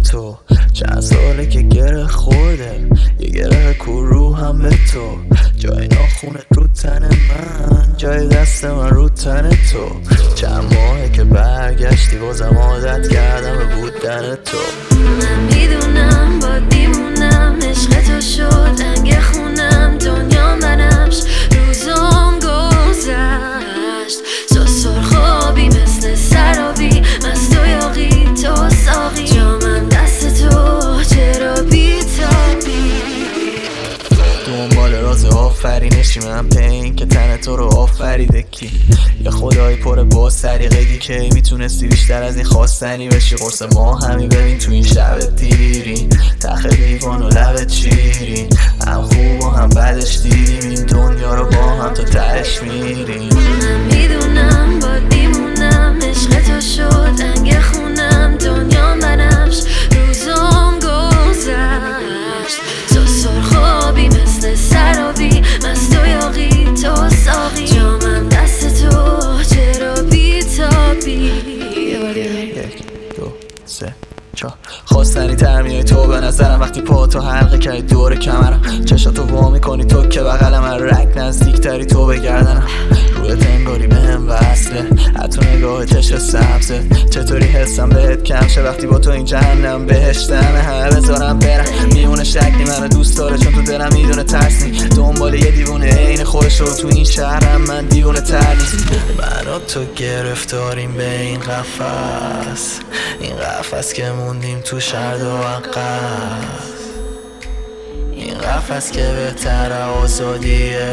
تو. چند ساله که گره خورده، یه گره کرو هم به تو. جای ناخونت رو تن من، جای دست من رو تن تو. چند ماهه که برگشتی بازم عادت کردم به بودن تو. من میدونم با دیمونم، عشق تو شد رنگ خونم، دنیا منمش روزام گذشت. تو سرخابی مثل سرابی، مست و یاقی تو ساقی، جامم دست تو چرا بیتابی. دنبال راز آفرینشی من پین که تن تو رو آفریده کی. یه خدایی پر با سریقگی که میتونستی بیشتر از این خواستنی بشی. قرص ما همی ببین تو این شب دیری، تخ لیوان و لبت چیری. هم خوب و هم بدش دیدیم این دنیا رو با هم تا تهش میریم. من میدونم با دیمونم، عشق تو شد رنگ خونم، دنیا منمش روزام گذشت. تو سرخابی مثل سرابی، مست و یاقی تو ساقی، جامم دست تو چرا بیتابی. 1 2 3 4 خواستنی تر میای تو به نظرم وقتی پا تو حلقه کردی دور کمرم. چشاتو وا میکنی تو که بغلم، رگ نزدیک تری تو به گردنم. رویت انگاری بهم وصله، حتی نگاهت عشق سبزه. چطوری حسم بهت کم شه وقتی با تو این جهنم بهشتمه. همه بذارم برم میونه شکلی منو دوست داره، چون تو دلم میدونه ترس نی. دنبال یه دیوونه عین خودش رو تو این شهرم، من دیوونه تر نیست. من و تو گرفتاریم به این قفس، این قفس که موندیم تو شرد و عقب. این قفس که بهتر آزادیه،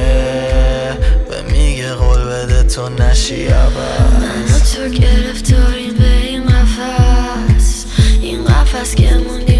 به میگه قول بده تو نشی عبد. من و تو گرفتاریم به این قفس، این قفس که موندیم